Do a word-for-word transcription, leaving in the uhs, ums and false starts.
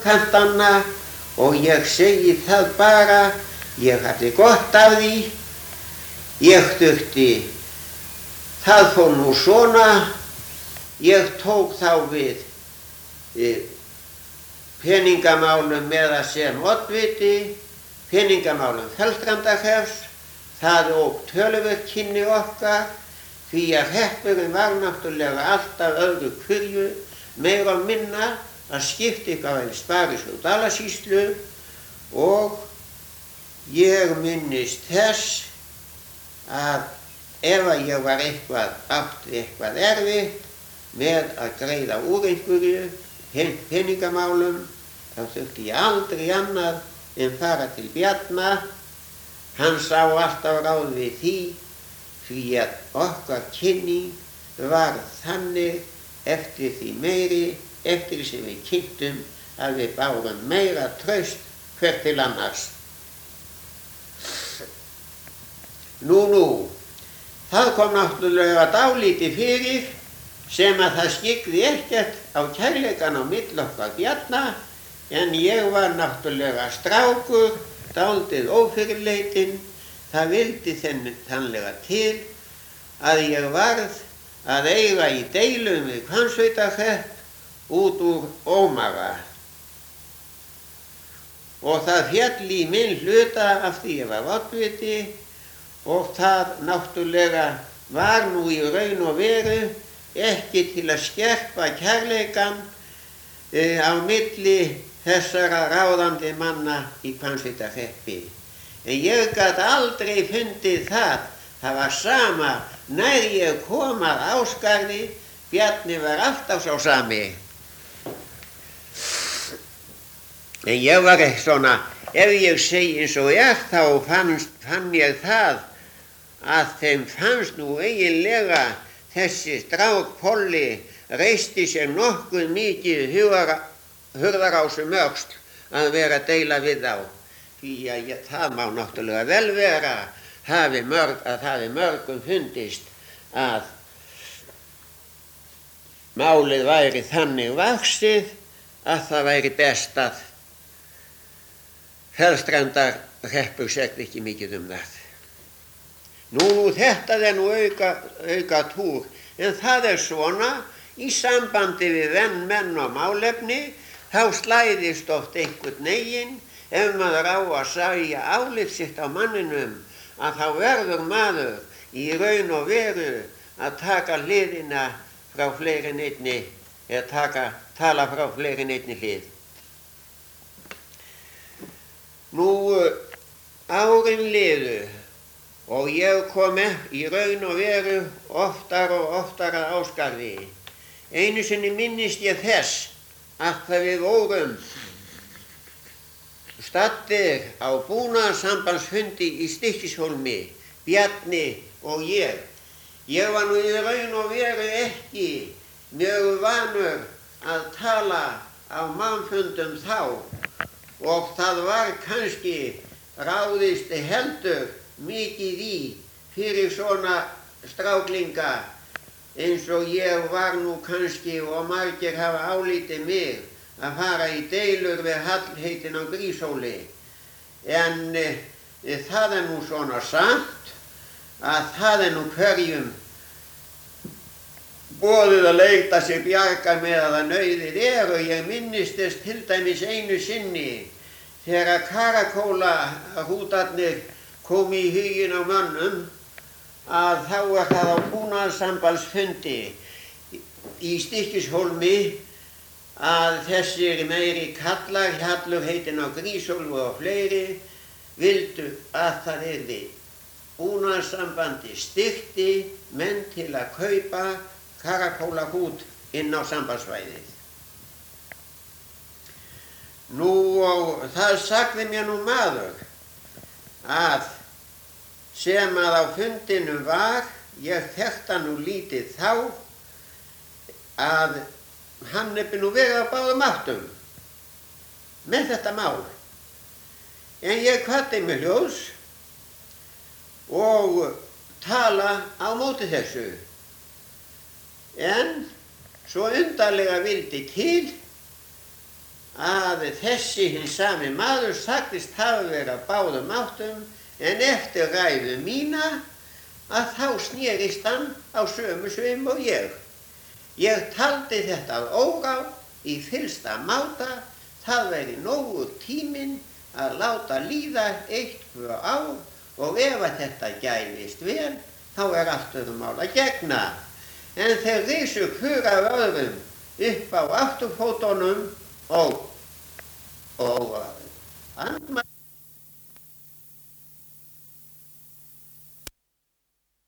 framkvæmdanna og ég segi það bara, ég hafði gott af því, ég þurfti, það fór nú svona, ég tók þá við e, peningamálum með að sem oddviti, peningamálum Feldrandahrepps, það og töluvert kynni okkar, því að hreppurinn var náttúrulega alltaf öðru hverju, meira og minna að skipta ykkur af Sparisjóð Dalasýslu og ég minnist þess að ef að ég var eitthvað átt eitthvað erfitt með að greiða úr einhverju peningamálum, þá þurfti ég aldrei annað en fara til Bjarna. Hann sá alltaf ráð við því, því að okkar kynning var þannig eftir því meiri, eftir því sem við kynntum að við bárum meira traust hver til annars. Nú, nú, það kom náttúrulega dálítið fyrir sem að það skikði ekkert á kærleikan á milli okkar Bjarna, en ég var náttúrulega strákur, dálítið ófyrirleitinn, það vildi þannlega til að ég varð að eiga í deilum við Hvammsveitarhrepp út úr ómaga. Og það féll í minn hluta af því ég var oddviti og það náttúrulega var nú í raun og veru ekki til að skerpa kærleikan e, á milli þessara ráðandi manna í Hvammsveitarhreppi. En ég gat aldrei fundið það, það var sama nær ég kom að Ásgarði, Bjarni var alltaf sá sami. En ég var ekki svona, ef ég segi eins og er, þá fannst, fann ég það að þeim fannst nú eiginlega þessi strák Polli reisti sér nokkuð mikið hurðar á sem öxl að vera að deila við þá. Því að ég, það má náttúrulega vel vera hafi mörg, að það er mörgum fundist að málið væri þannig vaxið að það væri best að Feldrandarhreppur segði ekki mikið um það. Nú, þetta er nú auka, auka túr, en það er svona, í sambandi við venn, menn og málefni, þá slæðist oft einhvern neginn, ef maður á að sæja álit sitt á manninum, að þá verður maður í raun og veru að taka hliðina frá fleiri en einni, eða taka, tala frá fleiri en einni hlið. Nú, árin liðu og ég kom í raun og veru oftar og oftar að Ásgarði. Einu sinni minnist ég þess að það við vorum staddir á búnaðarsambandsfundi í Stykkishólmi, Bjarni og ég. Ég var nú í raun og veru ekki mjög vanur að tala á mannfundum þá og það var kannski ráðist heldur mikið í fyrir svona stráklinga eins og ég var nú kannski og margir hafa álítið mig að fara í deilur við Hallheitin á Gríshóli. En e, það er nú svona samt að það er nú hverjum boðið að leita sér bjarga með að það nauðið er og ég minnist þess til dæmis einu sinni þegar Karakóla-hrútarnir kom í huginn á mönnum að þá var það á búnaðarsambandsfundi í Stykkishólmi að þessir meiri kallar, Hallheitin á Gríshóli og fleiri, vildu að það yrði búnaðarsambandi styrkti menn til að kaupa Karakóla-hrút inn á sambandsvæðið. Nú og það sagði mér nú maður að sem að á fundinu var, ég þekkti nú lítið þá, að hann hefði nú verið á báðum áttum með þetta mál. En ég kvaddi mig ljós og tala á móti þessu. En svo undarlega vildi til að þessi hinn sami maður sagðist hafa verið á báðum áttum, en eftir ræðu mína að þá snerist hann á sömu sveim og ég. Ég taldi þetta óráð í fyllsta máta, það væri nógur tíminn að láta líða eitt tvö ár og ef að þetta gæfist vel, þá er allt öðrum mál að gegna. En þeir risu hver af öðrum upp á afturfótunum og, og andmæli